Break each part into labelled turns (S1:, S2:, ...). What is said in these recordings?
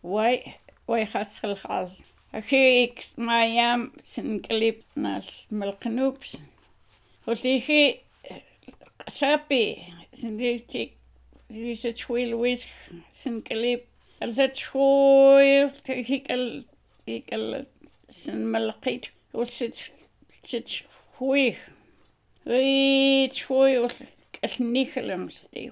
S1: Wai khaskhal khal. Akhiix mayam sinklip nal malqnups. Ultihi sapi sinlitik risachwil wis sinklip. Altatchwil hikal sin malqit ulsit hui. Hui alnihlams di.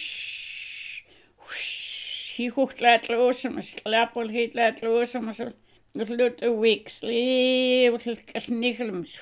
S1: He hooked that losum, slapple hit that losum, little weeks, little nickels,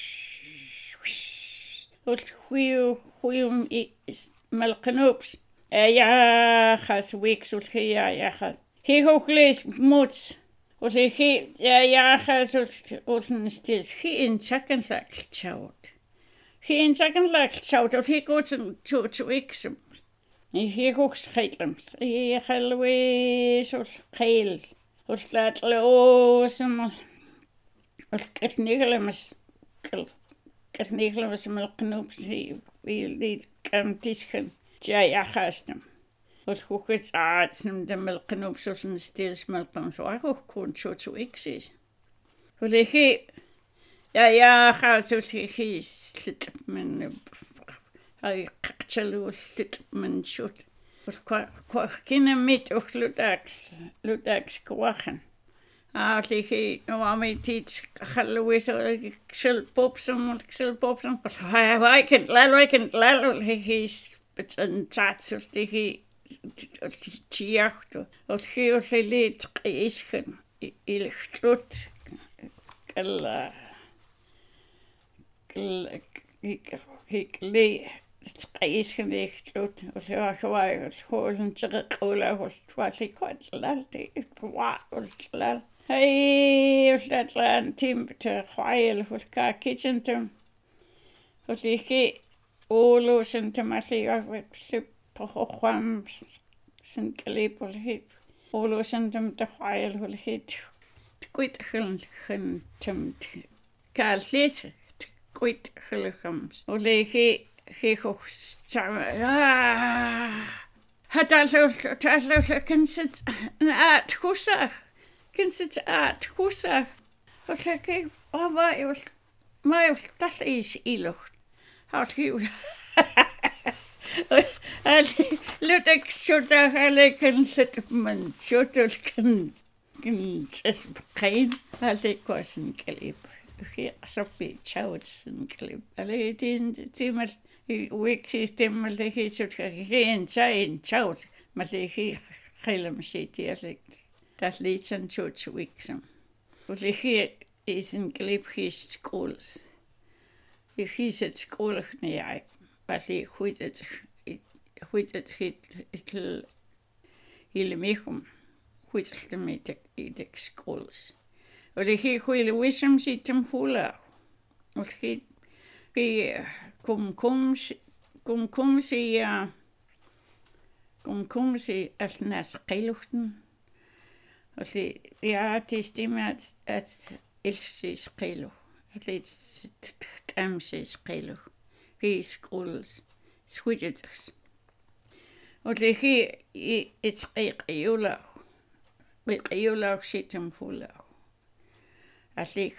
S1: whew, is melkenops. Has weeks, has. He hookles moots, he has stills. He in second like child. He in second like child, he goes to weeks. He hooks heitlums. He halways or hail. Or flat loosum. Or catniglums. Catniglums milknoops. He lead camtisken. Jayahastum. Or hookets arts and the milknoops or stills milknoops. So I hook corn short to exes. Well, he. Has he slit men. I actually slit men shoot. Kina mit och ludax kwachen. He no I teach Halloween or xil popsum. I can lal he's but and chats of he chiachto. Or he lead isken ilchtlut he isken ilchtlut or he wasn't ola was twashy quite lalty or lal. Hey, that land team to while with car kitchen to what he all listen to my with slip poham St. Calipol hip. All listen to while will hit quit hun tempt Callis quit hilhams. Only he hooks had also considered at Hussa. Consider at Hussa. But like, my that is iloch. How you Lutek should have can settlement, should can just pain. I'll take was in Calip. He soppy chouts in Calip. I didn't timber weeks is timber he should gain chain chout, but he helm city that leads and church weeks. But he is in Calip his schools. If he's at school, but he quitted it'll mechum, which the metek schools. Or he will wisdom sit him hula. Or he come see at nas kailuchten. Or he stimme at ilse kailu. At least says kailu. He schools switches. Or he it's a yola sit him hula. At least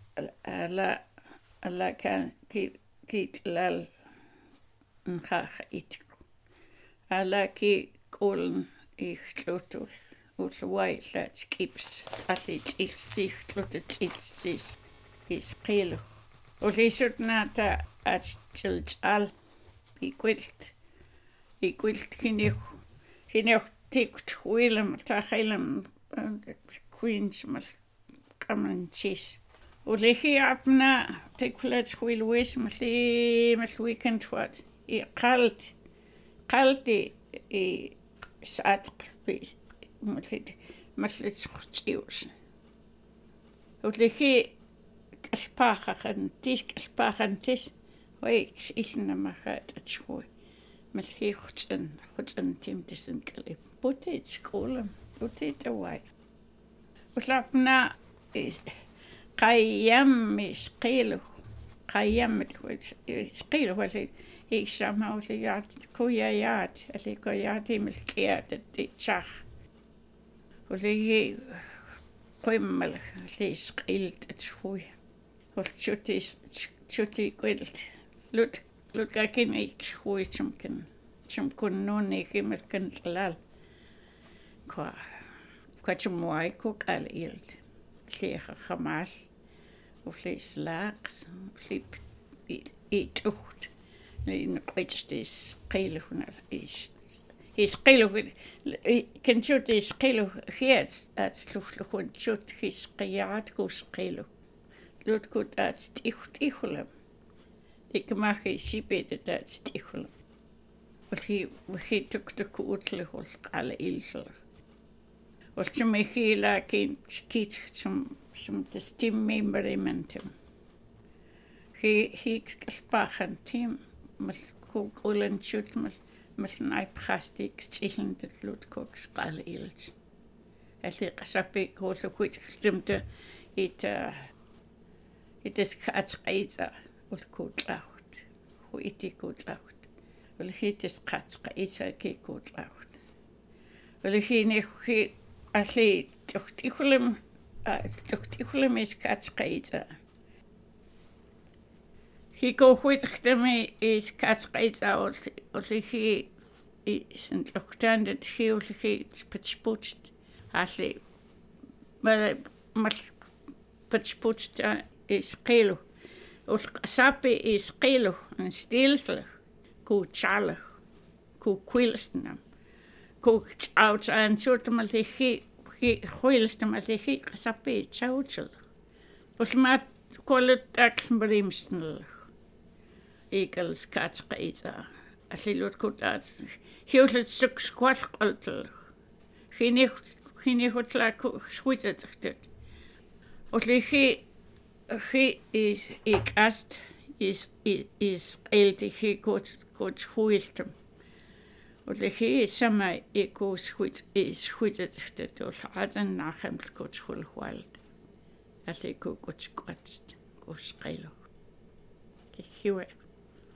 S1: alla can keep lal and hach it. Alla keep golden ich lotus. Also why that keeps at least it's sich lotus it's his kilo. Or he should not as chilch all. He quilt kinich ticked Willem Tachelem Queens must come and chase. Or he apna take let's will wish must weekend what he called a sad piece must let's choose. Or he Spachen tis weeks isn't a machet at school. Melchicht and Tim Tisn't put it school and put it away. But lapna is Kayam is Kailu. Kayam which is Kailu was it he somehow the yard Koyat, a Koyati Milkiat at the Chach. Oli qimmal liisqilt athui. Chuti quilt. Lut kakin ikhui chumkin nuni kimelkan tlal. Kwachumuai kukal ilt. Liha khamal. Uflis laks. Flip ituht. Lin qitstis qilhunal is qilu kan chut is qilu hiets at sluchluchun chut his qiat kus qilu. Lut kut at stichulem. Ik mag sipet dat stichulem. We tuk utlehol alle ilsel. Wat je me hela kiet som te stimmemberementum. He spachen tim mal kuk ulen chut mal naipgastik stichend het lutkook skal ilts. Alli qasapi koollu kuit stimte it is katsqaita ulkuutlaut. Huiti kuutlaut. Ulhitis katsqaita ki kuutlaut. Ulhini alli tuchtikhulem is katsqaita. Hiko huitchtemi is katsqaita ulhi isn't luchtandet hiulhi spitsputst. Alli mal spitsputst is qilu. Ulqasapi is qilu en stilsel. Ku chalig. Ku quilstenam. Ku out en soortmal hi quilstem hi qasapi chautsel. Ulmat kollet akbrimsnel. Eagles katsqaita. Alli lut kutats. Hiullet suk squatqaltel. Gini hutla squittet. Ulli he is ikast is eldi he gut huiltem. Ulli he sama ikus squittet ul adan nachem gut hulwald. Alli gut squatst. Gus qelo. Hiwe.